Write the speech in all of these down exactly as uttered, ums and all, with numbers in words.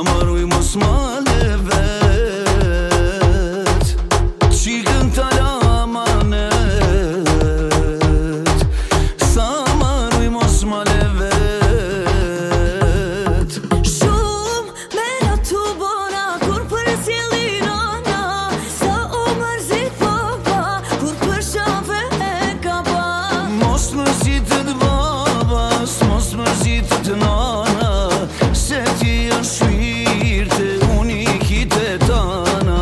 maruj mos ma levet, qikën t'ala amanet. Sa maruj mos ma levet. Shumë mera t'u bona kur për sjellin ana, sa u mërzit baba kur për shafe e ka ba. Mos mërzitet babas, mos mërzitet nana, se ti është shpirte unikit e tana.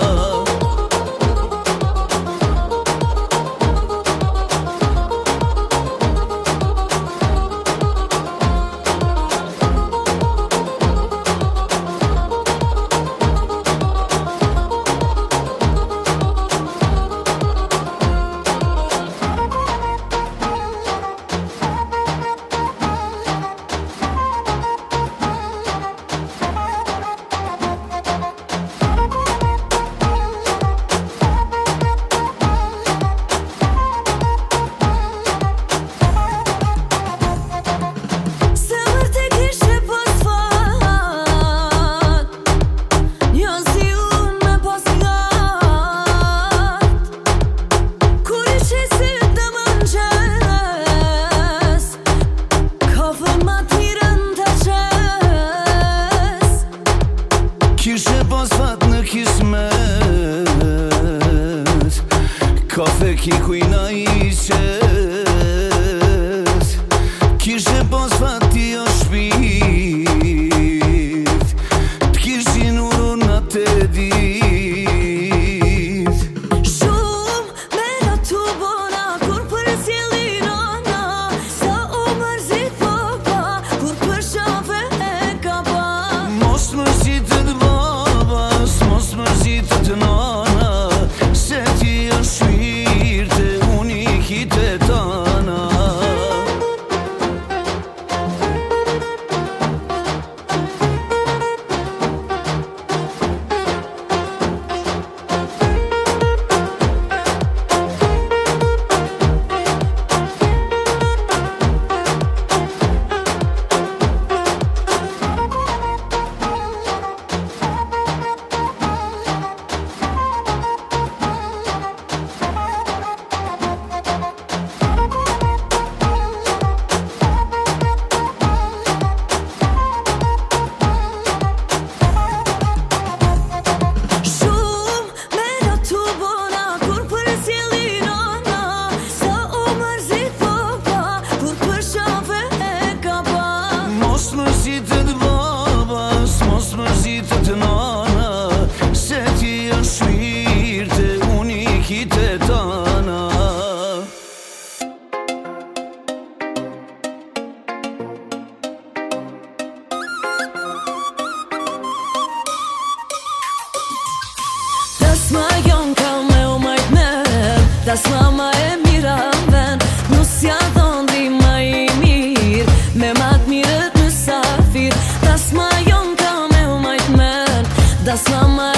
Kishe pas fat në kismet, kafe ki kujna i qet. Kishe pas fat ti o shpirt, t'kishin urun atë dit. Shumë mera t'u bona kur për sjellin ana, sa u mërzit baba kur për shafe e ka ba. Mos mërzitet babas, mos mërzitet nana, se ti është shpirte unikit e tana. Mos mërzitet babas, mos mërzitet nana, se ti është shpirte unikit e tana. Dasma jon ka me u majt me dasma ma e mira ven, nusja dhondri ma i mir, me mat mirët në safir. Dasma jon ka me u majt me dasma ma